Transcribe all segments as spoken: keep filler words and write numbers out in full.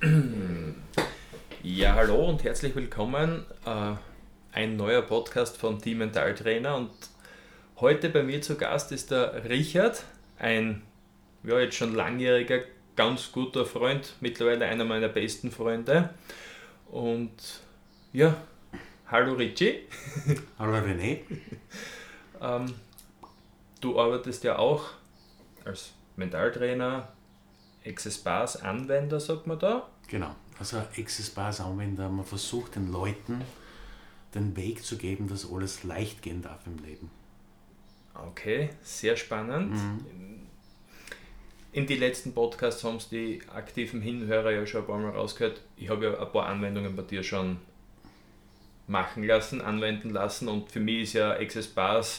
Ja, hallo und herzlich willkommen. Äh, ein neuer Podcast von Team Mentaltrainer und heute bei mir zu Gast ist der Richard, ein ja, jetzt schon langjähriger, ganz guter Freund, mittlerweile einer meiner besten Freunde. Und ja, hallo Richie. Hallo René. ähm, du arbeitest ja auch als Mentaltrainer, Access Bars Anwender, sagt man da. Genau, also Access Bars Anwender, man versucht den Leuten den Weg zu geben, dass alles leicht gehen darf im Leben. Okay, sehr spannend. Mhm. In die letzten Podcasts haben es die aktiven Hinhörer ja schon ein paar Mal rausgehört. Ich habe ja ein paar Anwendungen bei dir schon machen lassen, anwenden lassen und für mich ist ja Access Bars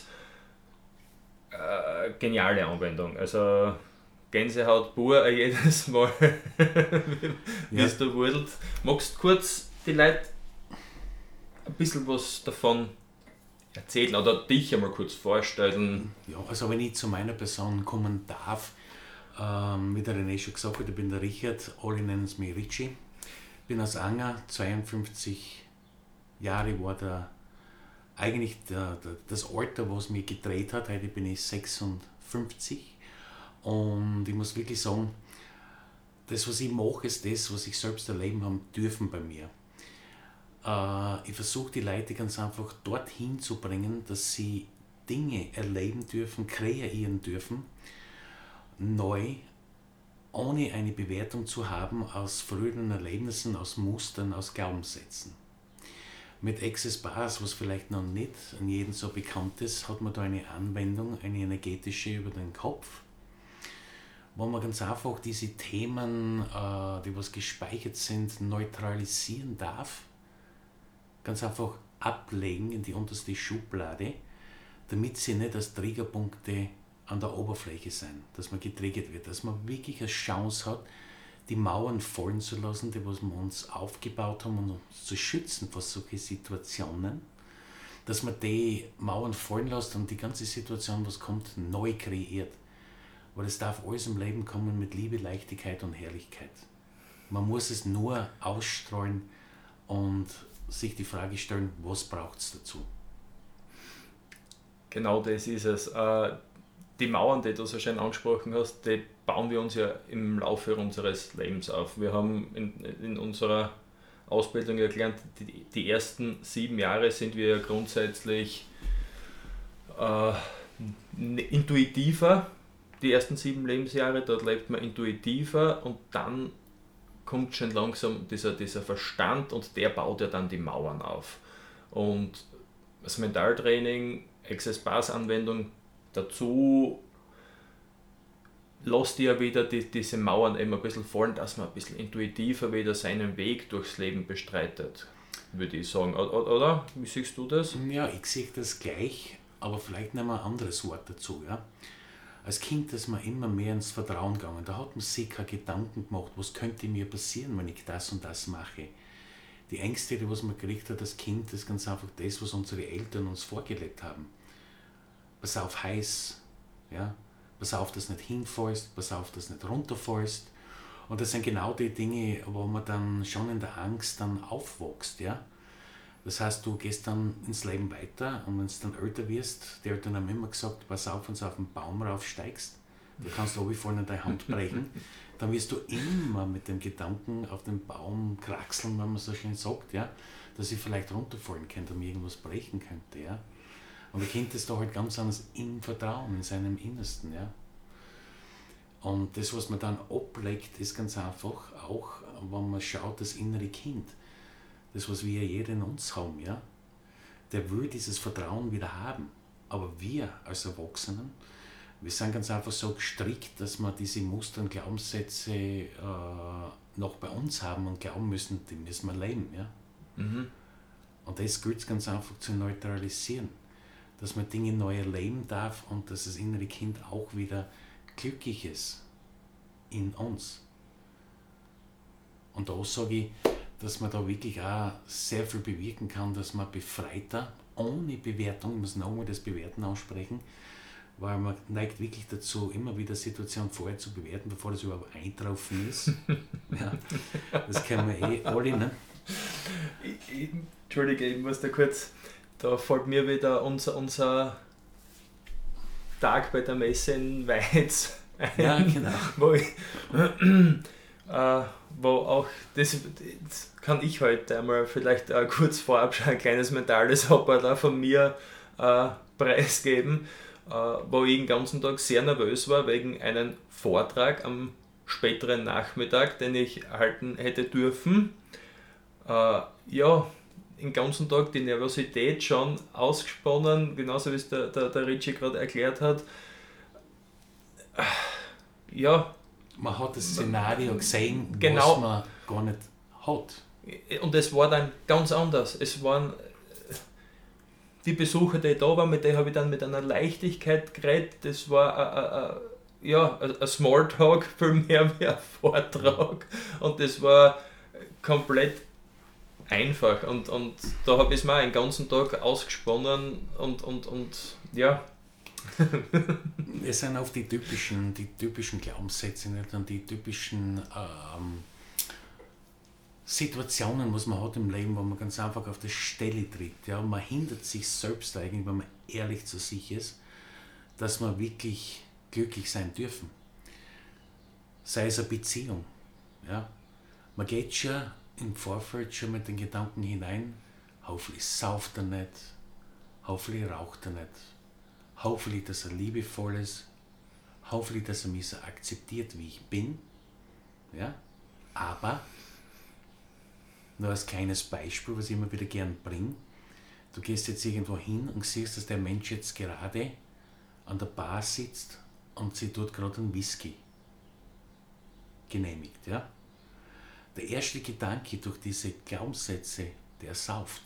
äh, geniale Anwendung. Also Gänsehaut pur jedes Mal, wie es da wurdelt. Magst du kurz die Leute ein bisschen was davon erzählen oder dich einmal kurz vorstellen? Ja, also wenn ich zu meiner Person kommen darf, ähm, wie der René schon gesagt hat, ich bin der Richard, alle nennen es mich Richie. Ich bin aus Anger, zweiundfünfzig Jahre war der, eigentlich der, der, das Alter, was mich gedreht hat. Heute bin ich sechsundfünfzig und ich muss wirklich sagen, das was ich mache, ist das, was ich selbst erleben haben dürfen bei mir. Äh, ich versuche die Leute ganz einfach dorthin zu bringen, dass sie Dinge erleben dürfen, kreieren dürfen, neu, ohne eine Bewertung zu haben aus früheren Erlebnissen, aus Mustern, aus Glaubenssätzen. Mit Access Bars, was vielleicht noch nicht an jedem so bekannt ist, hat man da eine Anwendung, eine energetische über den Kopf, wo man ganz einfach diese Themen, äh, die was gespeichert sind, neutralisieren darf, ganz einfach ablegen in die unterste Schublade, damit sie nicht als Triggerpunkte an der Oberfläche sein, dass man getriggert wird, dass man wirklich eine Chance hat, die Mauern fallen zu lassen, die was wir uns aufgebaut haben, um uns zu schützen vor solchen Situationen, dass man die Mauern fallen lässt und die ganze Situation, was kommt, neu kreiert. Weil es darf alles im Leben kommen mit Liebe, Leichtigkeit und Herrlichkeit. Man muss es nur ausstrahlen und sich die Frage stellen, was braucht es dazu? Genau das ist es. Die Mauern, die du so schön angesprochen hast, die bauen wir uns ja im Laufe unseres Lebens auf. Wir haben in, in unserer Ausbildung ja gelernt, die, die ersten sieben Jahre sind wir ja grundsätzlich äh, intuitiver. Die ersten sieben Lebensjahre, dort lebt man intuitiver und dann kommt schon langsam dieser, dieser Verstand und der baut ja dann die Mauern auf. Und das Mentaltraining, Access Bars Anwendung dazu lässt ja wieder die, diese Mauern eben ein bisschen fallen, dass man ein bisschen intuitiver wieder seinen Weg durchs Leben bestreitet, würde ich sagen. Oder? Wie siehst du das? Ja, ich sehe das gleich, aber vielleicht nehmen wir ein anderes Wort dazu. Ja? Als Kind ist man immer mehr ins Vertrauen gegangen. Da hat man sich keine Gedanken gemacht, was könnte mir passieren, wenn ich das und das mache. Die Ängste, die was man gekriegt hat als Kind, ist ganz einfach das, was unsere Eltern uns vorgelebt haben. Pass auf, heiß, ja? Pass auf, dass du nicht hinfällst, pass auf, dass du nicht runterfällst. Und das sind genau die Dinge, wo man dann schon in der Angst dann aufwächst. Ja? Das heißt, du gehst dann ins Leben weiter und wenn du dann älter wirst, die Eltern haben immer gesagt, pass auf, wenn du auf den Baum raufsteigst, du kannst runterfallen und deine Hand brechen, dann wirst du immer mit dem Gedanken auf den Baum kraxeln, wenn man so schön sagt, ja? Dass ich vielleicht runterfallen könnte und mir irgendwas brechen könnte. Ja? Und der Kind ist da halt ganz anders im Vertrauen, in seinem Innersten. Ja? Und das, was man dann ablegt, ist ganz einfach auch, wenn man schaut, das innere Kind. Das, was wir jeder in uns haben, ja, der will dieses Vertrauen wieder haben. Aber wir als Erwachsenen, wir sind ganz einfach so gestrickt, dass wir diese Muster und Glaubenssätze äh, noch bei uns haben und glauben müssen, die müssen wir leben. Ja? Mhm. Und das gilt es ganz einfach zu neutralisieren. Dass man Dinge neu erleben darf und dass das innere Kind auch wieder glücklich ist in uns. Und da sage ich, dass man da wirklich auch sehr viel bewirken kann, dass man befreiter, ohne Bewertung, ich muss nochmal das Bewerten aussprechen, weil man neigt wirklich dazu, immer wieder Situationen vorher zu bewerten, bevor das überhaupt eingetroffen ist. Ja. Das Das kennen wir eh alle, ne? Ich, ich, Entschuldige, ich muss da kurz, da fällt mir wieder unser, unser Tag bei der Messe in Weiz ein, Ja, genau. wo, ich, äh, wo auch, das, das kann ich heute einmal vielleicht äh, kurz vorab schon ein kleines mentales Hopper von mir äh, preisgeben, äh, wo ich den ganzen Tag sehr nervös war wegen einem Vortrag am späteren Nachmittag, den ich halten hätte dürfen. Äh, ja, den ganzen Tag die Nervosität schon ausgesponnen, genauso wie es der, der, der Richie gerade erklärt hat. Ja. Man hat das Szenario gesehen, genau, was man gar nicht hat. Und es war dann ganz anders. Es waren die Besucher, die da waren, mit denen habe ich dann mit einer Leichtigkeit geredet. Das war ein, ein, ja, ein Smalltalk viel mehr wie ein Vortrag. Und das war komplett einfach. Und, und da habe ich es mir einen ganzen Tag ausgesponnen und, und, und ja. Es sind oft die typischen, die typischen Glaubenssätze nicht? Und die typischen ähm, Situationen, was man hat im Leben, wo man ganz einfach auf die Stelle tritt. Ja? Man hindert sich selbst eigentlich, wenn man ehrlich zu sich ist, dass man wirklich glücklich sein dürfen. Sei es eine Beziehung. Ja? Man geht schon im Vorfeld schon mit den Gedanken hinein, hoffentlich sauft er nicht, hoffentlich raucht er nicht, hoffentlich, dass er liebevoll ist, hoffentlich, dass er mich so akzeptiert, wie ich bin. Ja? Aber, nur als kleines Beispiel, was ich immer wieder gern bringe, du gehst jetzt irgendwo hin und siehst, dass der Mensch jetzt gerade an der Bar sitzt und sie tut gerade einen Whisky genehmigt. Ja? Der erste Gedanke durch diese Glaubenssätze, der sauft.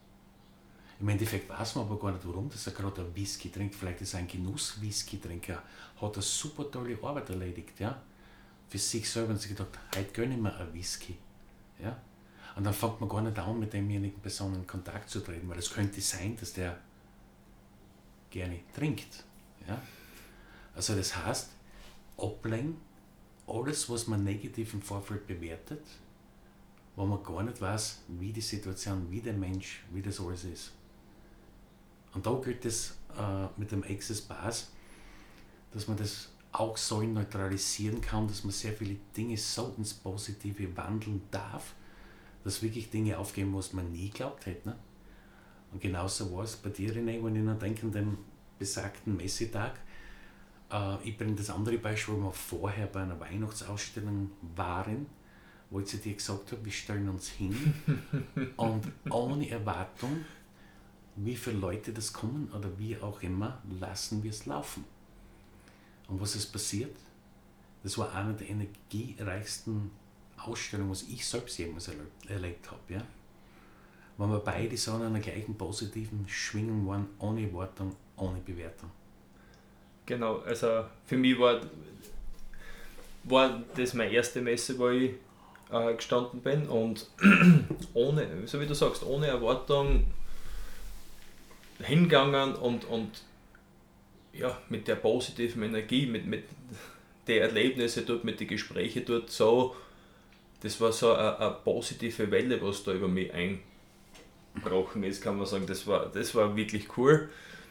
Im Endeffekt weiß man aber gar nicht, warum dass er gerade einen Whisky trinkt. Vielleicht ist er ein Genuss-Whisky-Trinker, hat eine super tolle Arbeit erledigt. Ja? Für sich selber und sich gedacht, heute gönne ich mir einen Whisky. Ja? Und dann fängt man gar nicht an, mit demjenigen Person in Kontakt zu treten, weil es könnte sein, dass der gerne trinkt. Ja? Also das heißt, ablehnen, alles, was man negativ im Vorfeld bewertet, wo man gar nicht weiß, wie die Situation, wie der Mensch, wie das alles ist. Und da gilt es äh, mit dem Access Pass, dass man das auch so neutralisieren kann, dass man sehr viele Dinge so ins Positive wandeln darf, dass wirklich Dinge aufgehen, was man nie geglaubt hätte. Ne? Und genauso war es bei dir, René, wenn ich noch denke an den besagten Messetag. Äh, ich bringe das andere Beispiel, wo wir vorher bei einer Weihnachtsausstellung waren, wo ich zu dir gesagt habe, wir stellen uns hin und ohne Erwartung, wie viele Leute das kommen oder wie auch immer, lassen wir es laufen. Und was ist passiert? Das war eine der energiereichsten Ausstellungen, was ich selbst jemals erlebt, erlebt habe. Ja? Weil wir beide so in einer gleichen positiven Schwingung waren, ohne Erwartung, ohne Bewertung. Genau, also für mich war, war das meine erste Messe, wo ich äh, gestanden bin und ohne, so wie du sagst, ohne Erwartung hingegangen und, und ja, mit der positiven Energie, mit, mit den Erlebnissen dort, mit den Gesprächen dort so, das war so eine, eine positive Welle, was da über mich eingebrochen ist, kann man sagen, das war, das war wirklich cool.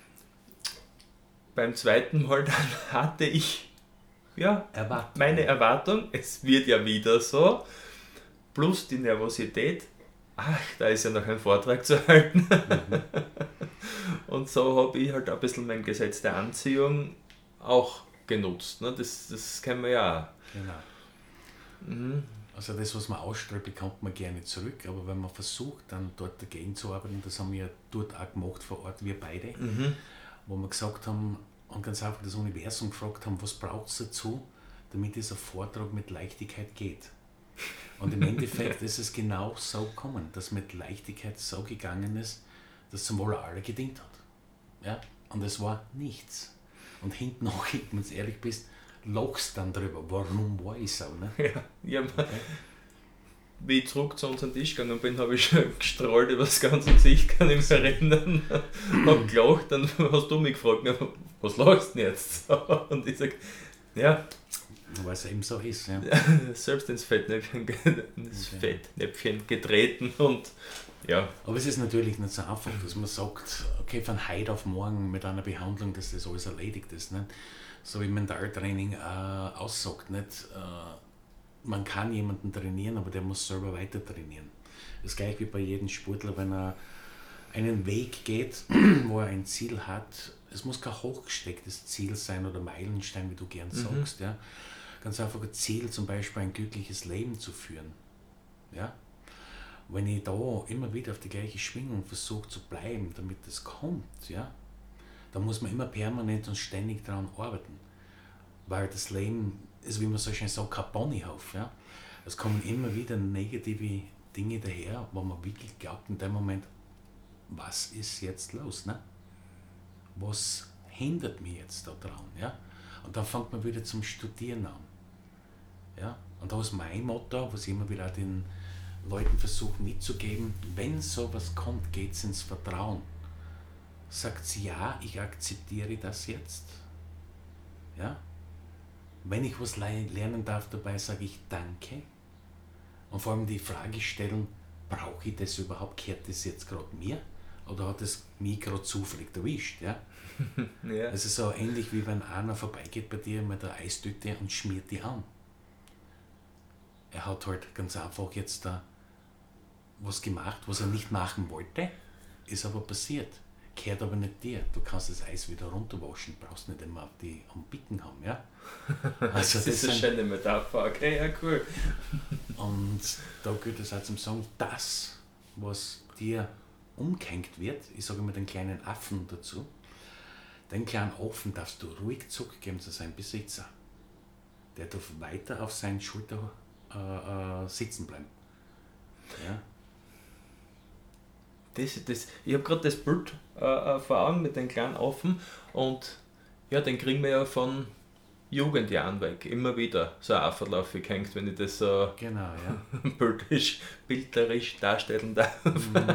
Beim zweiten Mal dann hatte ich ja, Erwartung. meine Erwartung, es wird ja wieder so, plus die Nervosität, ach, da ist ja noch ein Vortrag zu halten. Mhm. Und so habe ich halt ein bisschen mein Gesetz der Anziehung auch genutzt. Ne? Das, das kennen wir ja auch. Genau. Mhm. Also das, was man ausstrahlt, bekommt man gerne zurück, aber wenn man versucht, dann dort dagegen zu arbeiten, das haben wir ja dort auch gemacht vor Ort, wir beide, mhm. wo wir gesagt haben und ganz einfach das Universum gefragt haben, was braucht es dazu, damit dieser Vortrag mit Leichtigkeit geht. Und im Endeffekt ist es genau so gekommen, dass mit Leichtigkeit so gegangen ist, dass zum Wohl aller gedient hat. Ja? Und es war nichts. Und hinten auch, wenn du ehrlich bist, lachst dann drüber, warum war ich so? Ne? Ja, ja, okay. Wie ich zurück zu unserem Tisch gegangen bin, habe ich schon gestrahlt über das ganze Gesicht, kann ich mich erinnern. Habe gelacht, dann hast du mich gefragt, was lachst du denn jetzt? Und ich sage, ja, Weil es eben so ist. Ja. Selbst ins Fettnäpfchen, ins Fettnäpfchen getreten und ja. Aber es ist natürlich nicht so einfach, dass man sagt, okay, von heute auf morgen mit einer Behandlung, dass das alles erledigt ist. Nicht? So wie Mentaltraining äh, aussagt, nicht? Äh, man kann jemanden trainieren, aber der muss selber weiter trainieren. Das ist gleich wie bei jedem Sportler, wenn er einen Weg geht, wo er ein Ziel hat. Es muss kein hochgestecktes Ziel sein oder Meilenstein, wie du gern sagst. Mhm. Ja. Ganz einfach ein Ziel, zum Beispiel ein glückliches Leben zu führen. Ja. Wenn ich da immer wieder auf die gleiche Schwingung versuche zu bleiben, damit das kommt, ja, dann muss man immer permanent und ständig daran arbeiten. Weil das Leben ist, wie man so schön sagt, kein Ponyhof. Ja. Es kommen immer wieder negative Dinge daher, wo man wirklich glaubt in dem Moment, was ist jetzt los? Ne? Was hindert mich jetzt da dran? Ja? Und dann fängt man wieder zum Studieren an. Ja? Und da ist mein Motto, was ich immer wieder auch den Leuten versuche mitzugeben, wenn sowas kommt, geht es ins Vertrauen. Sagt sie, ja, ich akzeptiere das jetzt. Ja? Wenn ich was lernen darf dabei, sage ich danke. Und vor allem die Frage stellen, brauche ich das überhaupt? Kehrt das jetzt gerade mir? Oder hat es mich gerade zufällig erwischt? Ja? Ja. Es ist so ähnlich wie wenn einer vorbeigeht bei dir mit der Eistüte und schmiert die an. Er hat halt ganz einfach jetzt da was gemacht, was er nicht machen wollte, ist aber passiert. Kehrt aber nicht dir. Du kannst das Eis wieder runterwaschen, brauchst nicht immer die am Bicken haben. Ja? Also das, das ist eine schöne Metapher, okay, ja cool. Und da gilt es auch zum Sagen, das, was dir umgehängt wird, ich sage immer den kleinen Affen dazu, den kleinen Affen darfst du ruhig zurückgeben zu seinem Besitzer. Der darf weiter auf seinen Schulter äh, äh, sitzen bleiben. Ja? Das, das, ich habe gerade das Bild äh, vor Augen mit den kleinen Affen und ja, den kriegen wir ja von Jugendjahren weg, immer wieder so ein Afferlauf gehängt, wenn ich das so genau, ja. bilderisch, bilderisch darstellen darf. Mhm.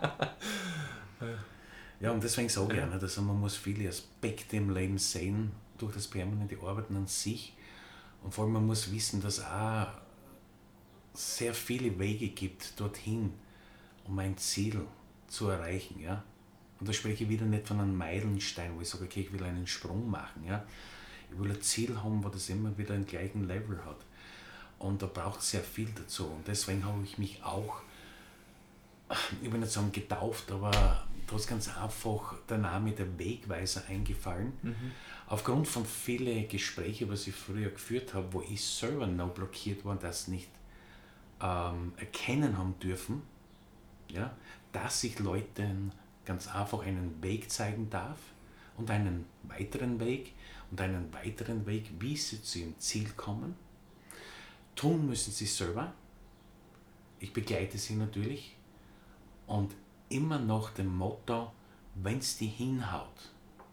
Ja, und deswegen sage ich auch nicht, also man muss viele Aspekte im Leben sehen, durch das permanente Arbeiten an sich. Und vor allem man muss wissen, dass es auch sehr viele Wege gibt dorthin, um ein Ziel zu erreichen. Ja? Und da spreche ich wieder nicht von einem Meilenstein, wo ich sage, okay, ich will einen Sprung machen. Ja? Ich will ein Ziel haben, wo das immer wieder den gleichen Level hat. Und da braucht es sehr viel dazu. Und deswegen habe ich mich auch, ich will nicht sagen getauft, aber da ist ganz einfach der Name der Wegweiser eingefallen. Mhm. Aufgrund von vielen Gesprächen, was ich früher geführt habe, wo ich selber noch blockiert war, das nicht ähm, erkennen haben dürfen, ja, dass ich Leuten ganz einfach einen Weg zeigen darf und einen weiteren Weg und einen weiteren Weg, wie sie zu ihrem Ziel kommen. Tun müssen sie selber. Ich begleite sie natürlich und immer nach dem Motto, wenn es die hinhaut,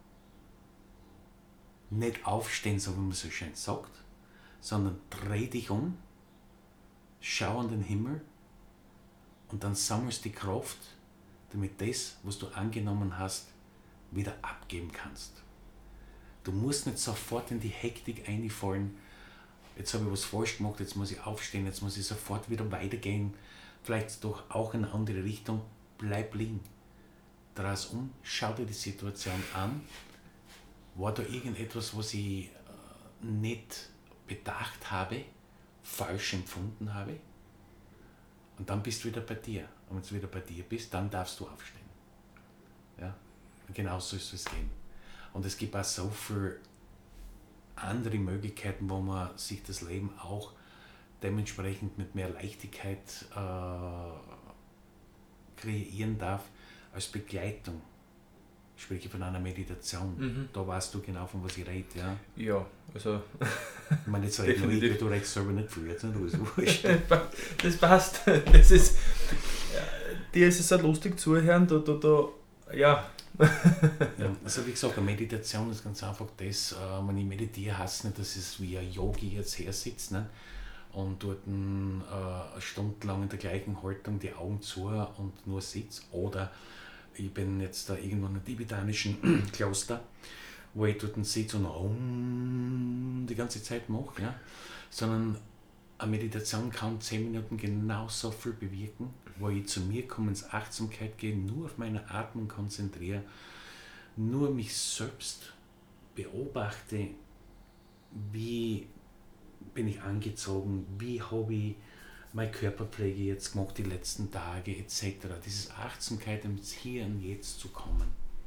nicht aufstehen, so wie man so schön sagt, sondern dreh dich um, schau an den Himmel und dann sammelst die Kraft, damit das, was du angenommen hast, wieder abgeben kannst. Du musst nicht sofort in die Hektik einfallen, jetzt habe ich was falsch gemacht, jetzt muss ich aufstehen, jetzt muss ich sofort wieder weitergehen, vielleicht doch auch in eine andere Richtung. Bleib liegen. Dreh es um, schau dir die Situation an. War da irgendetwas, was ich äh, nicht bedacht habe, falsch empfunden habe? Und dann bist du wieder bei dir. Und wenn du wieder bei dir bist, dann darfst du aufstehen. Ja? Und genau so ist es gehen. Und es gibt auch so viele andere Möglichkeiten, wo man sich das Leben auch dementsprechend mit mehr Leichtigkeit äh, kreieren darf als Begleitung. Ich spreche von einer Meditation. Mhm. Da weißt du genau, von was ich rede. Ja, ja also. Ich meine, jetzt rede ich nicht, du redest selber nicht viel. Jetzt, nicht? Das passt. Das ist, dir ist es so lustig zuhören, da, da, da, ja. Ja. Also, wie gesagt, eine Meditation ist ganz einfach das, äh, wenn ich meditiere, heißt es nicht, dass es wie ein Yogi jetzt her sitzt, ne? Und dort ein, äh, eine Stunde lang in der gleichen Haltung die Augen zu und nur sitzt. Oder ich bin jetzt da irgendwo in einem tibetanischen Kloster wo ich dort sitze und um die ganze Zeit mache, ja? Sondern eine Meditation kann zehn Minuten genauso viel bewirken, wo ich zu mir komme, ins Achtsamkeit gehe, nur auf meine Atmung konzentriere, nur mich selbst beobachte, wie bin ich angezogen, wie habe ich meine Körperpflege jetzt gemacht die letzten Tage et cetera. Dieses Achtsamkeit, ins Hier und Jetzt zu kommen.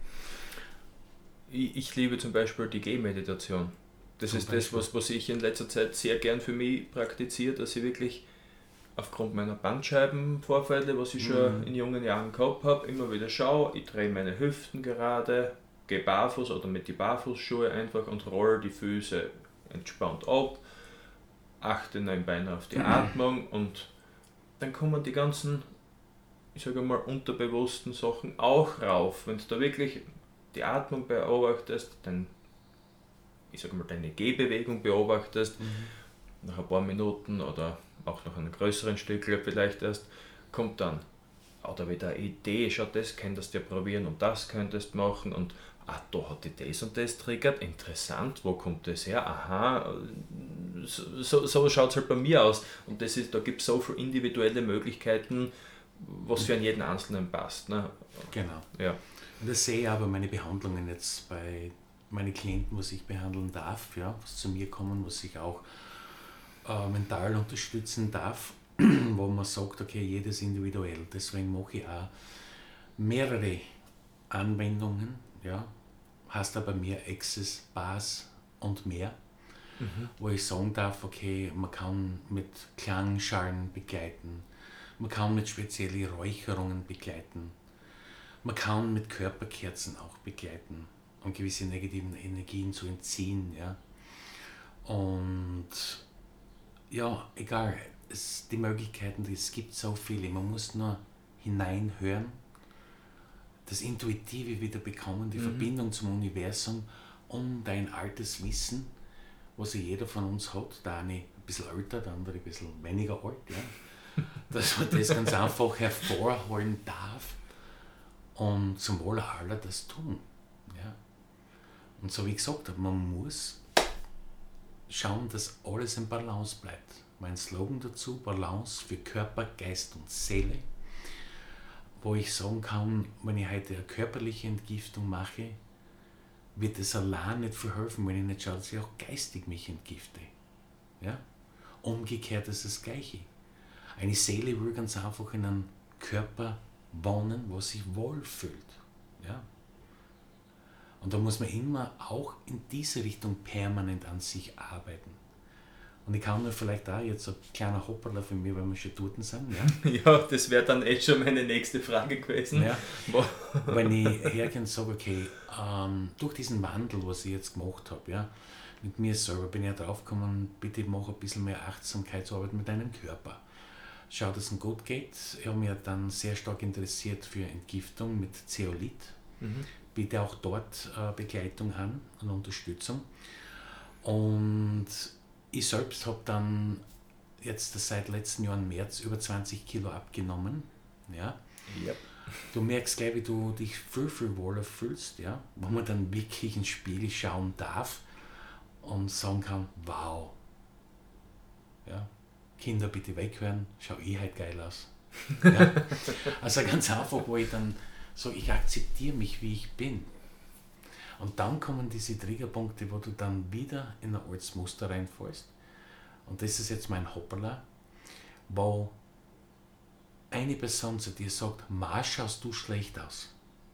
Ich, ich liebe zum Beispiel die Gehmeditation. Das Zum ist Beispiel. das, was, was ich in letzter Zeit sehr gern für mich praktiziere, dass ich wirklich aufgrund meiner Bandscheibenvorfälle, was ich schon Mhm. in jungen Jahren gehabt habe, immer wieder schaue, ich drehe meine Hüften gerade, gehe barfuß oder mit die Barfußschuhe einfach und rolle die Füße entspannt ab, achte nebenbei auf die Atmung und dann kommen die ganzen, ich sage mal, unterbewussten Sachen auch rauf. Wenn du da wirklich die Atmung beobachtest, dann, ich sage mal, deine Gehbewegung beobachtest, Mhm. nach ein paar Minuten oder auch nach einem größeren Stück vielleicht erst, kommt dann oder wieder eine Idee, schau, das könntest du ja probieren und das könntest machen und ah, da hat die das und das triggert, interessant, wo kommt das her, aha, so, so, so schaut es halt bei mir aus und das ist, da gibt es so viele individuelle Möglichkeiten, was für jeden Einzelnen passt. Ne? Genau. Ja. Und das sehe ich aber meine Behandlungen jetzt bei meinen Klienten, was ich behandeln darf, ja, was zu mir kommen, was ich auch äh, mental unterstützen darf, wo man sagt, okay, jedes individuell. Deswegen mache ich auch mehrere Anwendungen, ja, heißt aber mehr Access, Bas und mehr, Mhm. wo ich sagen darf, okay, man kann mit Klangschalen begleiten, man kann mit speziellen Räucherungen begleiten, man kann mit Körperkerzen auch begleiten, um gewisse negativen Energien zu entziehen, ja. Und ja, egal, es, die Möglichkeiten, es gibt so viele, man muss nur hineinhören, das Intuitive wieder bekommen, die Mhm. Verbindung zum Universum und dein altes Wissen, was ja jeder von uns hat, der eine ein bisschen älter, der andere ein bisschen weniger alt, ja, dass man das ganz einfach hervorholen darf und zum Wohle aller das tun. Ja. Und so wie ich gesagt habe, man muss schauen, dass alles in Balance bleibt. Mein Slogan dazu, Balance für Körper, Geist und Seele, wo ich sagen kann, wenn ich heute eine körperliche Entgiftung mache, wird es allein nicht viel helfen, wenn ich nicht schaue, dass ich auch geistig mich entgifte. Ja? Umgekehrt ist das Gleiche. Eine Seele will ganz einfach in einem Körper wohnen, wo sich wohlfühlt. Ja? Und da muss man immer auch in diese Richtung permanent an sich arbeiten. Und ich kann mir vielleicht auch jetzt ein kleiner Hopperler von mir, weil wir schon dort sind, ja? Ja, das wäre dann echt schon meine nächste Frage gewesen. Ja, Wo- wenn ich hergehe und sage, okay, ähm, durch diesen Wandel, was ich jetzt gemacht habe, ja, mit mir selber bin ich ja draufgekommen, bitte mach ein bisschen mehr Achtsamkeitsarbeit mit deinem Körper. Schau, dass es ihm gut geht. Ich habe mich dann sehr stark interessiert für Entgiftung mit Zeolit. Mhm. Biete auch dort äh, Begleitung an und Unterstützung. Und ich selbst habe dann jetzt seit letzten Jahr im März über zwanzig Kilo abgenommen. Ja. Ja. Du merkst gleich, wie du dich viel, viel wohler fühlst, ja? Wo man dann wirklich ins Spiegel schauen darf und sagen kann, wow. Ja? Kinder bitte weghören, schau ich halt geil aus. Ja? Also ganz einfach, wo ich dann sage, ich akzeptiere mich, wie ich bin. Und dann kommen diese Triggerpunkte, wo du dann wieder in ein altes Muster reinfällst. Und das ist jetzt mein Hoppala, wo eine Person zu dir sagt, Ma, schaust du schlecht aus.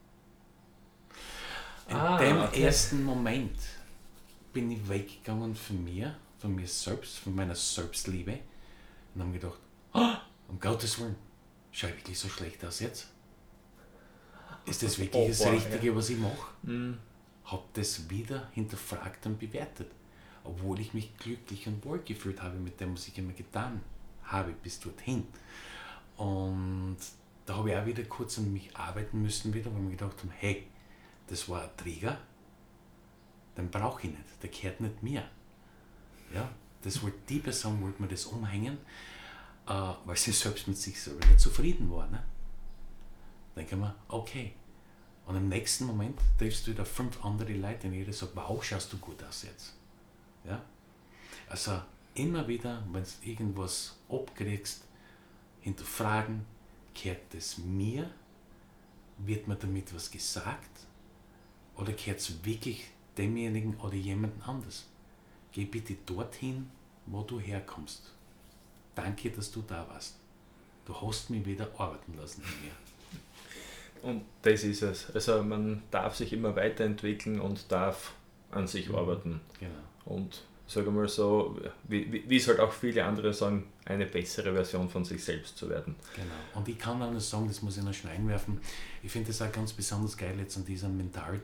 In Ah, dem okay. ersten Moment bin ich weggegangen von mir, von mir selbst, von meiner Selbstliebe und habe gedacht, oh, um Gottes Willen, schau ich wirklich so schlecht aus jetzt? Ist das wirklich Oh, das boah, Richtige, ja. was ich mache? Mhm. Habe das wieder hinterfragt und bewertet, obwohl ich mich glücklich und wohl gefühlt habe mit dem, was ich immer getan habe bis dorthin. Und da habe ich auch wieder kurz an mich arbeiten müssen, wieder, weil ich mir gedacht habe, hey, das war ein Trigger, den brauche ich nicht, der gehört nicht mir. Ja, das wollte die Person, wollte mir das umhängen, äh, weil sie selbst mit sich selber nicht zufrieden war. Ne? Denke ich mir, okay, Und im nächsten Moment triffst du wieder fünf andere Leute und jeder sagt, wow, schaust du gut aus jetzt. Ja? Also immer wieder, wenn du irgendwas abkriegst, hinterfragen, gehört es mir? Wird mir damit was gesagt? Oder gehört es wirklich demjenigen oder jemandem anders? Geh bitte dorthin, wo du herkommst. Danke, dass du da warst. Du hast mich wieder arbeiten lassen in mir. Und das ist es. Also man darf sich immer weiterentwickeln und darf an sich mhm. arbeiten. Genau. Und sage mal so, wie, wie, wie es halt auch viele andere sagen, eine bessere Version von sich selbst zu werden. Genau. Und ich kann auch noch sagen, das muss ich noch schnell einwerfen, ich finde das auch ganz besonders geil jetzt an dieser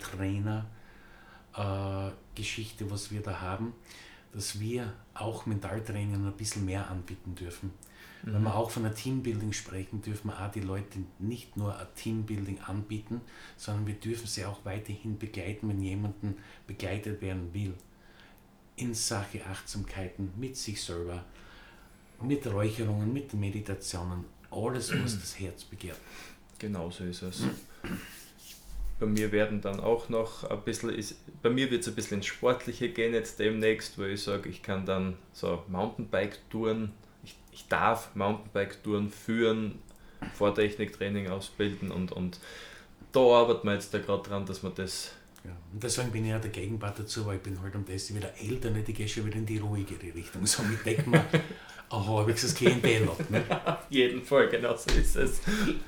Mentaltrainer-Geschichte, äh, was wir da haben, dass wir auch Mentaltraining ein bisschen mehr anbieten dürfen. Mhm. Wenn wir auch von einer Teambuilding sprechen, dürfen wir auch die Leute nicht nur ein Teambuilding anbieten, sondern wir dürfen sie auch weiterhin begleiten, wenn jemanden begleitet werden will. In Sache Achtsamkeiten mit sich selber, mit Räucherungen, mit Meditationen, alles, was das Herz begehrt. Genau so ist es. Bei mir werden dann auch noch ein bisschen, ist, bei mir wird es ein bisschen ins Sportliche gehen jetzt demnächst, wo ich sage, ich kann dann so Mountainbike-Touren, ich, ich darf Mountainbike-Touren führen, Vortechniktraining ausbilden und, und da arbeiten wir jetzt da gerade dran, dass wir das. Ja, und deswegen bin ich auch der Gegenpart dazu, weil ich bin halt um das wieder älter, nicht? Ich gehe schon wieder in die ruhigere Richtung. So mit decken wir ein halbwegs Klientel ab. Ne? Auf jeden Fall, genau so ist es.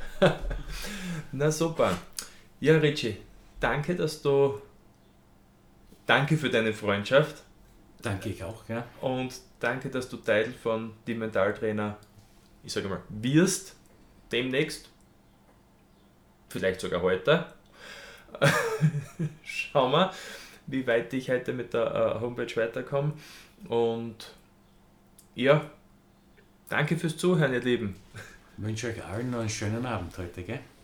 Na super. Ja, Richie, danke, dass du. Danke für deine Freundschaft. Danke ich auch, ja. Und danke, dass du Teil von Die Mentaltrainer, ich sage mal, wirst. Demnächst. Vielleicht sogar heute. Schauen wir, wie weit ich heute mit der uh, Homepage weiterkomme. Und ja, danke fürs Zuhören, ihr Lieben. Ich wünsche euch allen noch einen schönen Abend heute, gell?